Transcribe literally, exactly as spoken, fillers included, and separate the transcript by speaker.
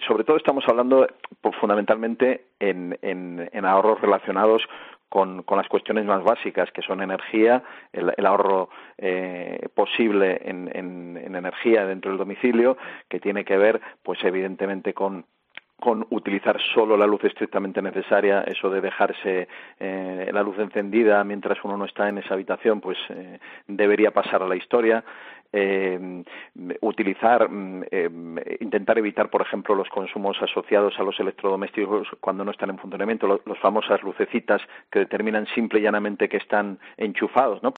Speaker 1: sobre todo estamos hablando pues, fundamentalmente en, en, en ahorros relacionados Con, con las cuestiones más básicas, que son energía, el, el ahorro eh, posible en, en, en energía dentro del domicilio, que tiene que ver, pues evidentemente, con con utilizar solo la luz estrictamente necesaria, eso de dejarse eh, la luz encendida mientras uno no está en esa habitación, pues eh, debería pasar a la historia. Eh, utilizar, eh, intentar evitar, por ejemplo, los consumos asociados a los electrodomésticos cuando no están en funcionamiento, los, los famosas lucecitas que determinan simple y llanamente que están enchufados, ¿no?